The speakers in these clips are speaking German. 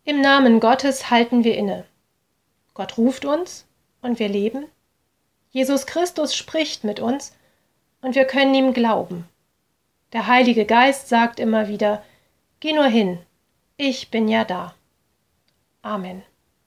Im Namen Gottes halten wir inne. Gott ruft uns und wir leben. Jesus Christus spricht mit uns und wir können ihm glauben. Der Heilige Geist sagt immer wieder: Geh nur hin, ich bin ja da. Amen.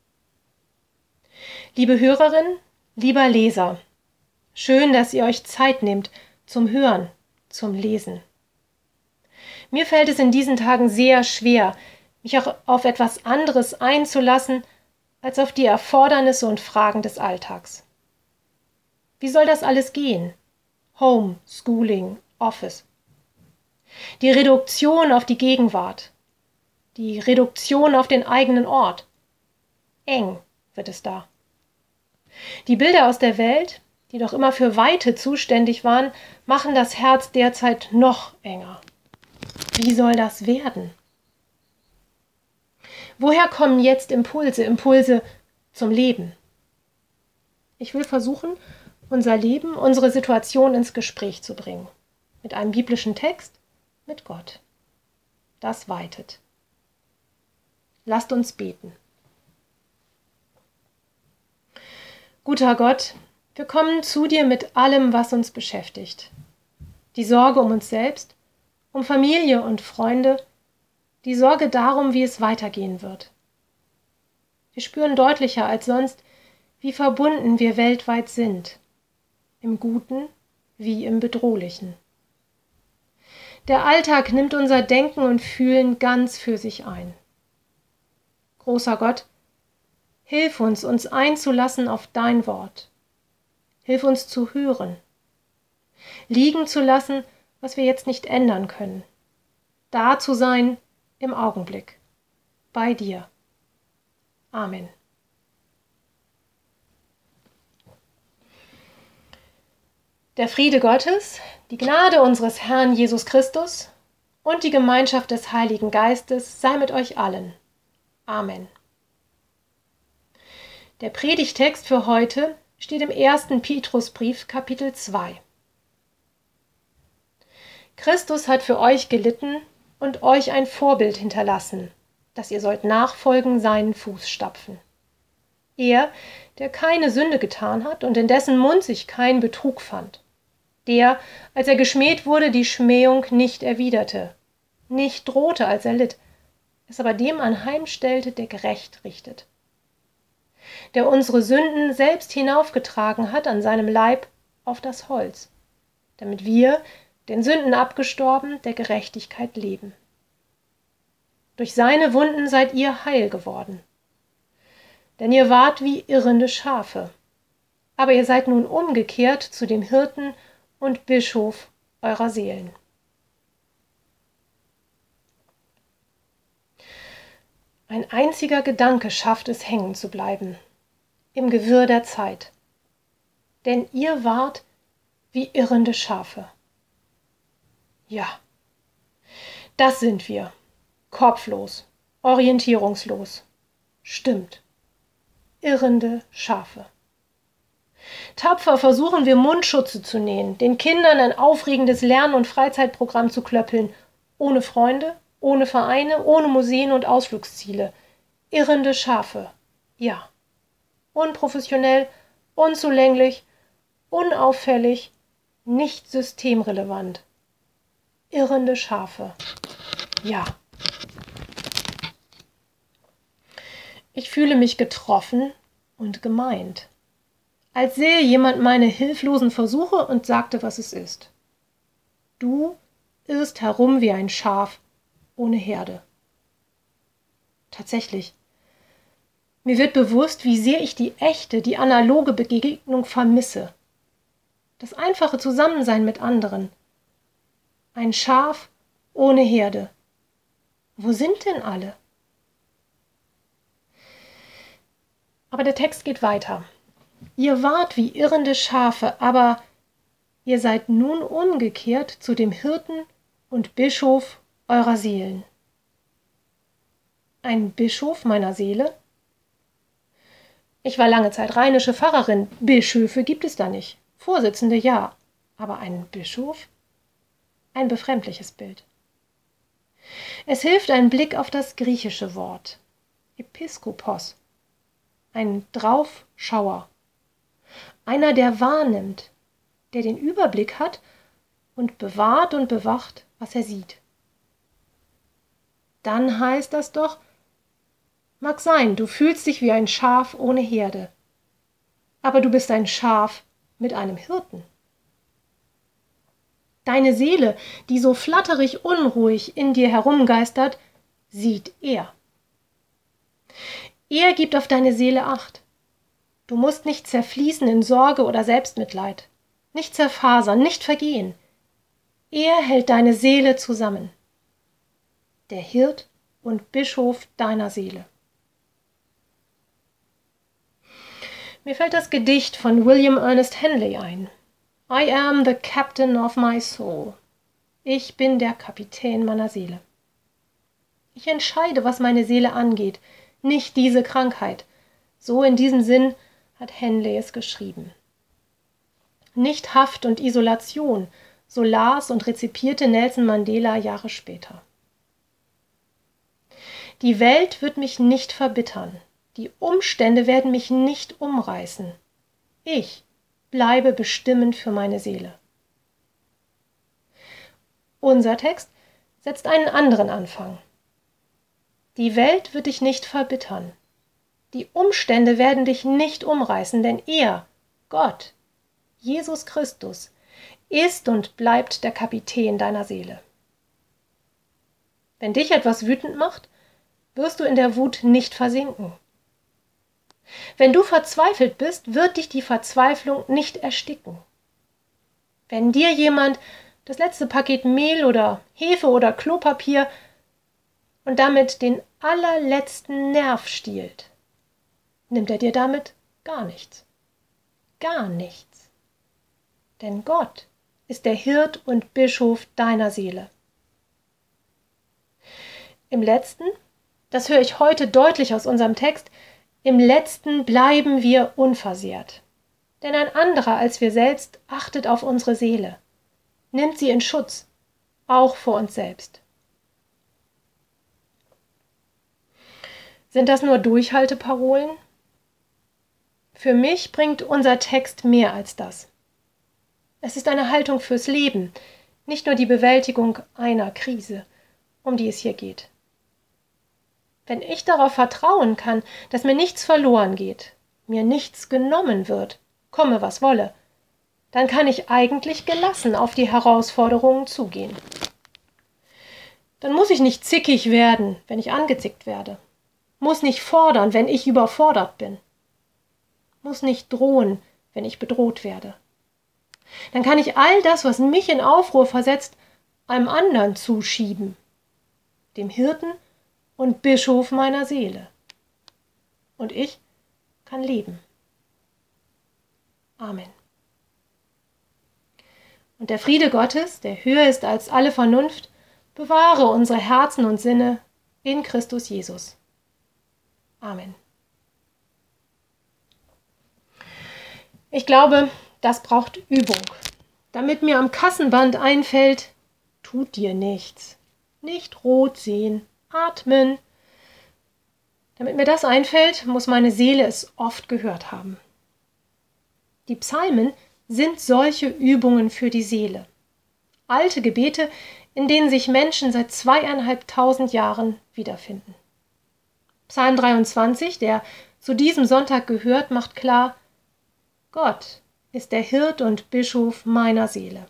Liebe Hörerin, lieber Leser, schön, dass ihr euch Zeit nehmt zum Hören, zum Lesen. Mir fällt es in diesen Tagen sehr schwer, mich auch auf etwas anderes einzulassen, als auf die Erfordernisse und Fragen des Alltags. Wie soll das alles gehen? Home, Schooling, Office. Die Reduktion auf die Gegenwart. Die Reduktion auf den eigenen Ort. Eng wird es da. Die Bilder aus der Welt, die doch immer für Weite zuständig waren, machen das Herz derzeit noch enger. Wie soll das werden? Woher kommen jetzt Impulse zum Leben? Ich will versuchen, unser Leben, unsere Situation ins Gespräch zu bringen. Mit einem biblischen Text, mit Gott. Das weitet. Lasst uns beten. Guter Gott, wir kommen zu dir mit allem, was uns beschäftigt. Die Sorge um uns selbst, um Familie und Freunde, die Sorge darum, wie es weitergehen wird. Wir spüren deutlicher als sonst, wie verbunden wir weltweit sind, im Guten wie im Bedrohlichen. Der Alltag nimmt unser Denken und Fühlen ganz für sich ein. Großer Gott, hilf uns, uns einzulassen auf dein Wort. Hilf uns zu hören, liegen zu lassen, was wir jetzt nicht ändern können, da zu sein im Augenblick, bei dir. Amen. Der Friede Gottes, die Gnade unseres Herrn Jesus Christus und die Gemeinschaft des Heiligen Geistes sei mit euch allen. Amen. Der Predigtext für heute steht im 1. Petrusbrief, Kapitel 2. Christus hat für euch gelitten und euch ein Vorbild hinterlassen, dass ihr sollt nachfolgen seinen Fußstapfen. Er, der keine Sünde getan hat und in dessen Mund sich kein Betrug fand. Der, als er geschmäht wurde, die Schmähung nicht erwiderte, nicht drohte, als er litt, es aber dem anheimstellte, der gerecht richtet. Der unsere Sünden selbst hinaufgetragen hat an seinem Leib auf das Holz, damit wir, den Sünden abgestorben, der Gerechtigkeit leben. Durch seine Wunden seid ihr heil geworden. Denn ihr wart wie irrende Schafe. Aber ihr seid nun umgekehrt zu dem Hirten und Bischof eurer Seelen. Ein einziger Gedanke schafft es, hängen zu bleiben, im Gewirr der Zeit. Denn ihr wart wie irrende Schafe. Ja, das sind wir. Kopflos, orientierungslos. Stimmt. Irrende Schafe. Tapfer versuchen wir, Mundschutze zu nähen, den Kindern ein aufregendes Lern- und Freizeitprogramm zu klöppeln, ohne Freunde, ohne Vereine, ohne Museen und Ausflugsziele. Irrende Schafe. Ja. Unprofessionell, unzulänglich, unauffällig, nicht systemrelevant. Irrende Schafe. Ja. Ich fühle mich getroffen und gemeint, als sähe jemand meine hilflosen Versuche und sagte, was es ist. Du irrst herum wie ein Schaf ohne Herde. Tatsächlich. Mir wird bewusst, wie sehr ich die echte, die analoge Begegnung vermisse. Das einfache Zusammensein mit anderen. Ein Schaf ohne Herde. Wo sind denn alle? Aber der Text geht weiter. Ihr wart wie irrende Schafe, aber ihr seid nun umgekehrt zu dem Hirten und Bischof eurer Seelen. Ein Bischof meiner Seele? Ich war lange Zeit rheinische Pfarrerin. Bischöfe gibt es da nicht. Vorsitzende ja, aber ein Bischof? Ein befremdliches Bild. Es hilft ein Blick auf das griechische Wort. Episkopos, ein Draufschauer, einer, der wahrnimmt, der den Überblick hat und bewahrt und bewacht, was er sieht. Dann heißt das doch, mag sein, du fühlst dich wie ein Schaf ohne Herde, aber du bist ein Schaf mit einem Hirten. Deine Seele, die so flatterig unruhig in dir herumgeistert, sieht er. Er gibt auf deine Seele Acht. Du musst nicht zerfließen in Sorge oder Selbstmitleid, nicht zerfasern, nicht vergehen. Er hält deine Seele zusammen. Der Hirt und Bischof deiner Seele. Mir fällt das Gedicht von William Ernest Henley ein. I am the captain of my soul. Ich bin der Kapitän meiner Seele. Ich entscheide, was meine Seele angeht, nicht diese Krankheit. So in diesem Sinn hat Henley es geschrieben. Nicht Haft und Isolation, so las und rezipierte Nelson Mandela Jahre später. Die Welt wird mich nicht verbittern, die Umstände werden mich nicht umreißen. Ich bleibe bestimmend für meine Seele. Unser Text setzt einen anderen Anfang. Die Welt wird dich nicht verbittern. Die Umstände werden dich nicht umreißen, denn er, Gott, Jesus Christus, ist und bleibt der Kapitän deiner Seele. Wenn dich etwas wütend macht, wirst du in der Wut nicht versinken. Wenn du verzweifelt bist, wird dich die Verzweiflung nicht ersticken. Wenn dir jemand das letzte Paket Mehl oder Hefe oder Klopapier und damit den allerletzten Nerv stiehlt, nimmt er dir damit gar nichts. Gar nichts. Denn Gott ist der Hirt und Bischof deiner Seele. Im Letzten, das höre ich heute deutlich aus unserem Text, im Letzten bleiben wir unversehrt. Denn ein anderer als wir selbst achtet auf unsere Seele, nimmt sie in Schutz, auch vor uns selbst. Sind das nur Durchhalteparolen? Für mich bringt unser Text mehr als das. Es ist eine Haltung fürs Leben, nicht nur die Bewältigung einer Krise, um die es hier geht. Wenn ich darauf vertrauen kann, dass mir nichts verloren geht, mir nichts genommen wird, komme was wolle, dann kann ich eigentlich gelassen auf die Herausforderungen zugehen. Dann muss ich nicht zickig werden, wenn ich angezickt werde, muss nicht fordern, wenn ich überfordert bin, muss nicht drohen, wenn ich bedroht werde. Dann kann ich all das, was mich in Aufruhr versetzt, einem anderen zuschieben, dem Hirten und Bischof meiner Seele. Und ich kann leben. Amen. Und der Friede Gottes, der höher ist als alle Vernunft, bewahre unsere Herzen und Sinne in Christus Jesus. Amen. Ich glaube, das braucht Übung. Damit mir am Kassenband einfällt, tut dir nichts. Nicht rot sehen, atmen. Damit mir das einfällt, muss meine Seele es oft gehört haben. Die Psalmen sind solche Übungen für die Seele. Alte Gebete, in denen sich Menschen seit 2500 Jahren wiederfinden. Psalm 23, der zu diesem Sonntag gehört, macht klar, Gott ist der Hirt und Bischof meiner Seele.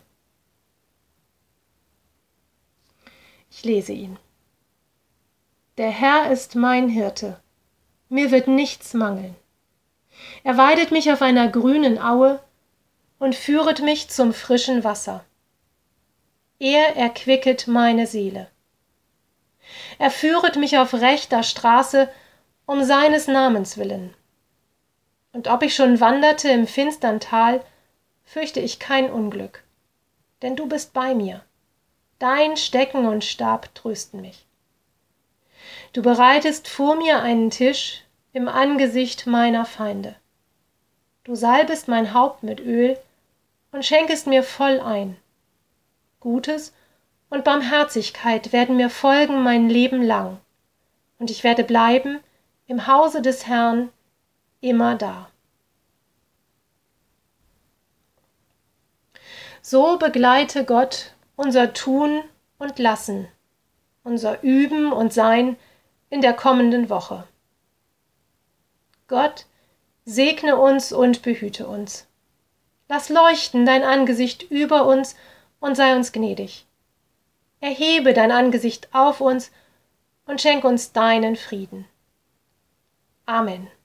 Ich lese ihn. Der Herr ist mein Hirte, mir wird nichts mangeln. Er weidet mich auf einer grünen Aue und führet mich zum frischen Wasser. Er erquicket meine Seele. Er führet mich auf rechter Straße um seines Namens willen. Und ob ich schon wanderte im finstern Tal, fürchte ich kein Unglück, denn du bist bei mir. Dein Stecken und Stab trösten mich. Du bereitest vor mir einen Tisch im Angesicht meiner Feinde. Du salbest mein Haupt mit Öl und schenkest mir voll ein. Gutes und Barmherzigkeit werden mir folgen mein Leben lang, und ich werde bleiben im Hause des Herrn immer da. So begleite Gott unser Tun und Lassen, unser Üben und Sein in der kommenden Woche. Gott, segne uns und behüte uns. Lass leuchten dein Angesicht über uns und sei uns gnädig. Erhebe dein Angesicht auf uns und schenk uns deinen Frieden. Amen.